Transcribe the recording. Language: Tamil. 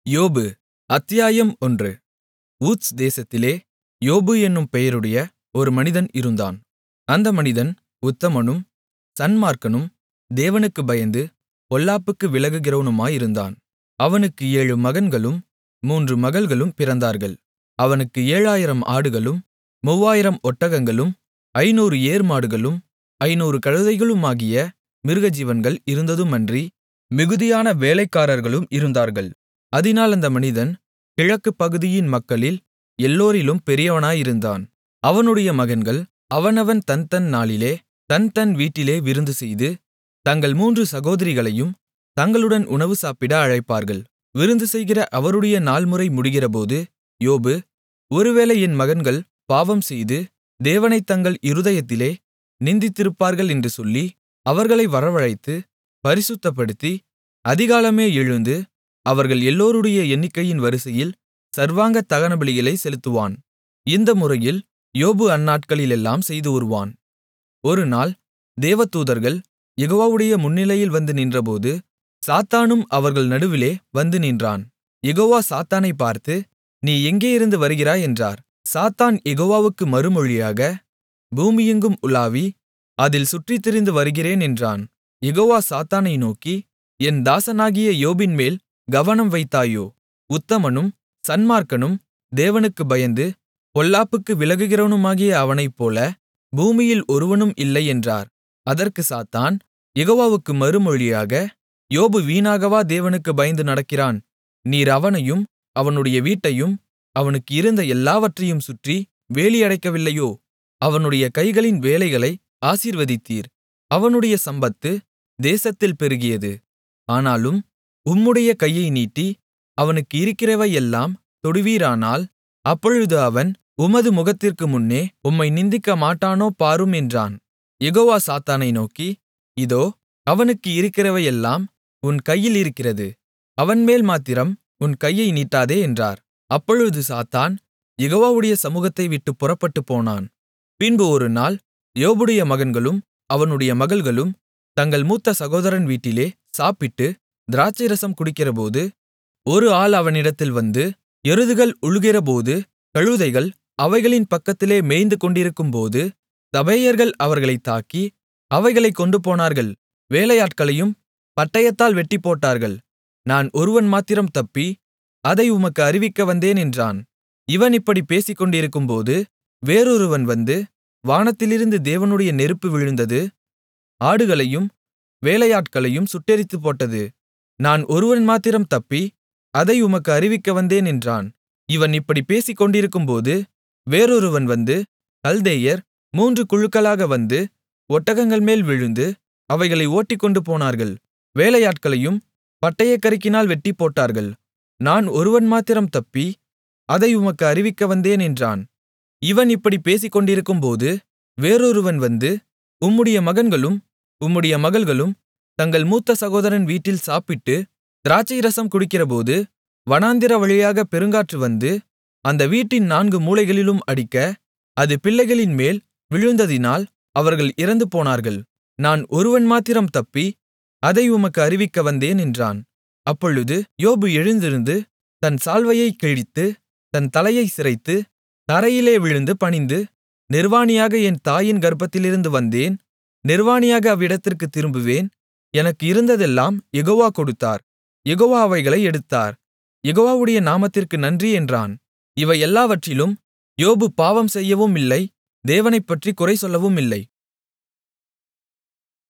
யோபு அத்தியாயம் 1. ஊத்ஸ் தேசத்திலே யோபு என்னும் பெயருடைய ஒரு மனிதன் இருந்தான். அந்த மனிதன் உத்தமனும் சன்மார்க்கனும் தேவனுக்குப் பயந்து பொல்லாப்புக்கு விலகுகிறவனுமாயிருந்தான். அவனுக்கு 7 மகன்களும் 3 மகள்களும் பிறந்தார்கள். அவனுக்கு 7000 ஆடுகளும் 3000 ஒட்டகங்களும் 500 ஏர்மாடுகளும் 500 கழுதைகளுமாகிய மிருகஜீவன்கள் இருந்ததுமன்றி மிகுதியான வேலைக்காரர்களும் இருந்தார்கள். அதினால் அந்த மனிதன் கிழக்குப் பகுதியின் மக்களில் எல்லோரிலும் பெரியவனாயிருந்தான். அவனுடைய மகன்கள் அவனவன் தன்தன் நாளிலே தன்தன் வீட்டிலே விருந்துசெய்து தங்கள் 3 சகோதரிகளையும் தங்களுடன் உணவு சாப்பிட அழைப்பார்கள். விருந்துசெய்கிற அவருடைய நாள்முறை முடிகிறபோது யோபு, ஒருவேளை என் மகன்கள் பாவம்செய்து தேவனைத் தங்கள் இருதயத்திலே நிந்தித்திருப்பார்கள் என்று சொல்லி அவர்களை வரவழைத்து பரிசுத்தப்படுத்தி அதிகாலமே எழுந்து அவர்கள் எல்லோருடைய எண்ணிக்கையின் வரிசையில் சர்வாங்க தகனபலிகளைச் செலுத்துவான். இந்த முறையில் யோபு அந்நாட்களிலெல்லாம் செய்து வருவான். ஒருநாள் தேவதூதர்கள் யெகோவாவுடைய முன்னிலையில் வந்து நின்றபோது சாத்தானும் அவர்கள் நடுவிலே வந்து நின்றான். யெகோவா சாத்தானைப் பார்த்து, நீ எங்கேயிருந்து வருகிறாய் என்றார். சாத்தான் யெகோவாவுக்கு மறுமொழியாக, பூமியெங்கும் உலாவி அதில் சுற்றித்திரிந்து வருகிறேன் என்றான். யெகோவா சாத்தானை நோக்கி, என் தாசனாகிய யோபின்மேல் கவனம் வைத்தாயோ? உத்தமனும் சன்மார்க்கனும் தேவனுக்குப் பயந்து பொல்லாப்புக்கு விலகுகிறவனுமாகிய அவனைப்போல பூமியில் ஒருவனும் இல்லை என்றார். அதற்குச் சாத்தான் யெகோவாவுக்கு மறுமொழியாக, யோபு வீணாகவா தேவனுக்குப் பயந்து நடக்கிறான்? நீர் அவனையும் அவனுடைய வீட்டையும் அவனுக்கு இருந்த எல்லாவற்றையும் சுற்றி வேலியடைக்கவில்லையோ? அவனுடைய கைகளின் வேலைகளை ஆசீர்வதித்தீர். அவனுடைய சம்பத்து தேசத்தில் பெருகியது. ஆனாலும் உம்முடைய கையை நீட்டி அவனுக்கு இருக்கிறவையெல்லாம் தொடுவீரானால் அப்பொழுது அவன் உமது முகத்திற்கு முன்னே உம்மை நிந்திக்க மாட்டானோ பாரும் என்றான். யெகோவா சாத்தானை நோக்கி, இதோ அவனுக்கு இருக்கிறவையெல்லாம் உன் கையில் இருக்கிறது. அவன்மேல் மாத்திரம் உன் கையை நீட்டாதே என்றார். அப்பொழுது சாத்தான் யெகோவாவுடைய சமுகத்தை விட்டுப் புறப்பட்டுப் போனான். பின்பு ஒருநாள் யோபுடைய மகன்களும் அவனுடைய மகள்களும் தங்கள் மூத்த சகோதரன் வீட்டிலே சாப்பிட்டு திராட்சைரசம் குடிக்கிறபோது ஒரு ஆள் அவனிடத்தில் வந்து, எருதுகள் உழுகிறபோது கழுதைகள் அவைகளின் பக்கத்திலே மேய்ந்து கொண்டிருக்கும்போது சபேயர்கள் அவர்களைத் தாக்கி அவைகளைக் கொண்டுபோனார்கள். வேலையாட்களையும் பட்டயத்தால் வெட்டிப்போட்டார்கள். நான் ஒருவன் மாத்திரம் தப்பி அதை உமக்கு அறிவிக்க வந்தேன் என்றான். இவன் இப்படிப் பேசிக்கொண்டிருக்கும்போது வேறொருவன் வந்து, வானத்திலிருந்து தேவனுடைய நெருப்பு விழுந்தது, ஆடுகளையும் வேலையாட்களையும் சுட்டெரித்துப் போட்டது. நான் ஒருவன் மாத்திரம் தப்பி அதை உமக்கு அறிவிக்க வந்தேன் என்றான். இவன் இப்படிப் பேசிக்கொண்டிருக்கும்போது வேறொருவன் வந்து, கல்தேயர் 3 குழுக்களாக வந்து ஒட்டகங்கள்மேல் விழுந்து அவைகளை ஓட்டிக்கொண்டு போனார்கள். வேலையாட்களையும் பட்டயக்கருக்கினால் வெட்டிப்போட்டார்கள். நான் ஒருவன் மாத்திரம் தப்பி அதை உமக்கு அறிவிக்க வந்தேன் என்றான். இவன் இப்படிப் பேசிக்கொண்டிருக்கும்போது வேறொருவன் வந்து, உம்முடைய மகன்களும் உம்முடைய மகள்களும் தங்கள் மூத்த சகோதரன் வீட்டில் சாப்பிட்டு திராட்சைரசம் குடிக்கிறபோது வனாந்திர வழியாக பெருங்காற்று வந்து அந்த வீட்டின் 4 மூலைகளிலும் அடிக்க, அது பிள்ளைகளின் மேல் விழுந்ததினால் அவர்கள் இறந்து போனார்கள். நான் ஒருவன் மாத்திரம் தப்பி அதை உமக்கு அறிவிக்க வந்தேன் என்றான். அப்பொழுது யோபு எழுந்திருந்து தன் சால்வையைக் கிழித்து தன் தலையைச் சிரைத்து தரையிலே விழுந்து பணிந்து, நிர்வாணியாக என் தாயின் கர்ப்பத்திலிருந்து வந்தேன், நிர்வாணியாக அவ்விடத்திற்குத் திரும்புவேன். எனக்கு இருந்ததெல்லாம் யெகோவா கொடுத்தார். யெகோவா அவைகளை எடுத்தார். யெகோவாவுடைய நாமத்திற்கு நன்றி என்றான். இவை எல்லாவற்றிலும் யோபு பாவம் செய்யவும் இல்லை, தேவனைப்பற்றிக் குறை சொல்லவும் இல்லை.